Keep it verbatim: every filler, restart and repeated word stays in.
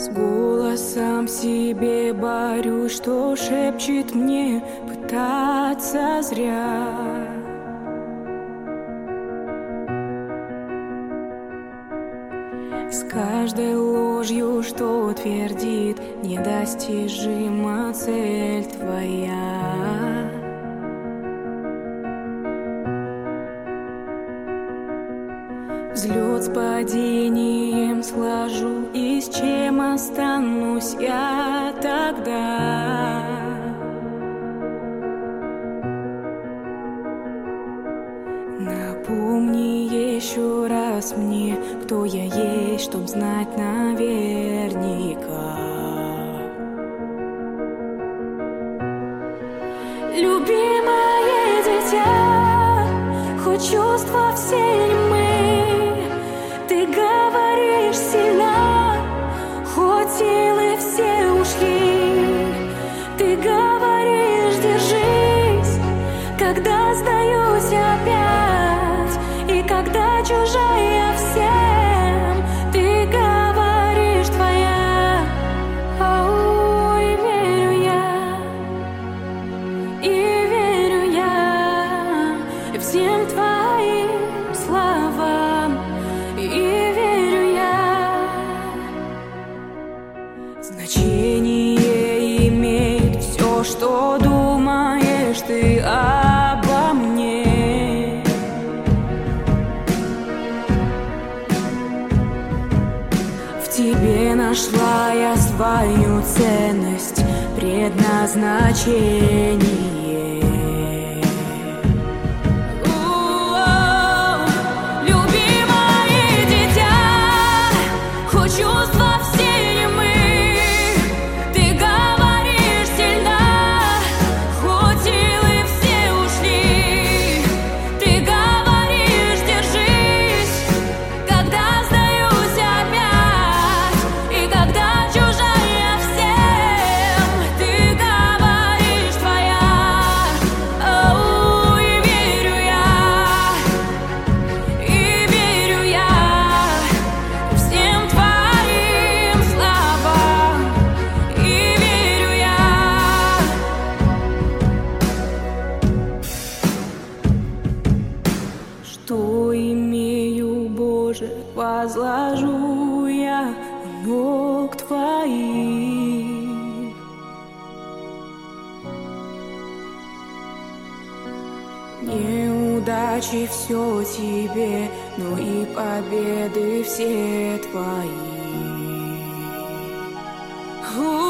С голосом себе борюсь, что шепчет мне пытаться зря. С каждой ложью, что твердит, недостижима цель твоя. Взлет с падением сложу, и с чем останусь я тогда? Напомни еще раз мне, кто я есть, чтоб знать наверняка. Любимое дитя, хоть чувства все немы, ты говоришь сильно, хоть силы все ушли. Ты говоришь, держись, когда сдаюсь опять, и когда чужая всем, ты говоришь твоя. Ой, верю я, и верю я всем твоим словам, и верю я. Значение имеет все, что думаешь ты обо мне. В тебе нашла я свою ценность, предназначение. Любимое дитя, хоть чувства все немы, ты говоришь сильно, хоть силы все ушли. Ты говоришь, держись, когда сдаюсь опять, и когда чужая всем, ты говоришь твоя. Оу, и верю я, и верю я всем твоим словам, и верю я. Что имею, Боже, возложу я у ног твоих. Неудачи все тебе, но и победы все твои.